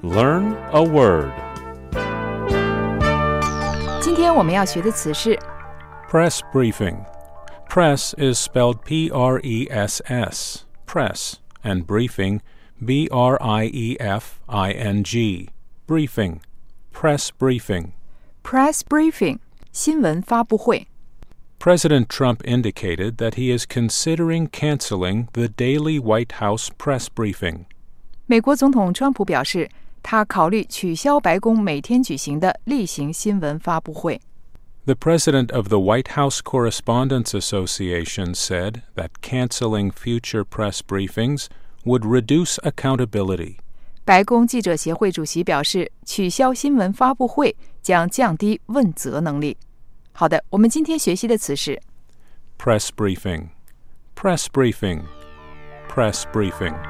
Learn a word. 今天我们要学的词是 Press briefing. Press is spelled P-R-E-S-S, press, and briefing, B-R-I-E-F-I-N-G, briefing, press briefing. press briefing 新闻发布会。 President Trump indicated that he is considering canceling the daily White House press briefing. 美国总统川普表示，他考虑取消白宫每天举行的例行新闻发布会。 The president of the White House Correspondents Association said that canceling future press briefings would reduce accountability. 白宫记者协会主席表示，取消新闻发布会将降低问责能力。好的，我们今天学习的词是 Press briefing. Press briefing. Press briefing.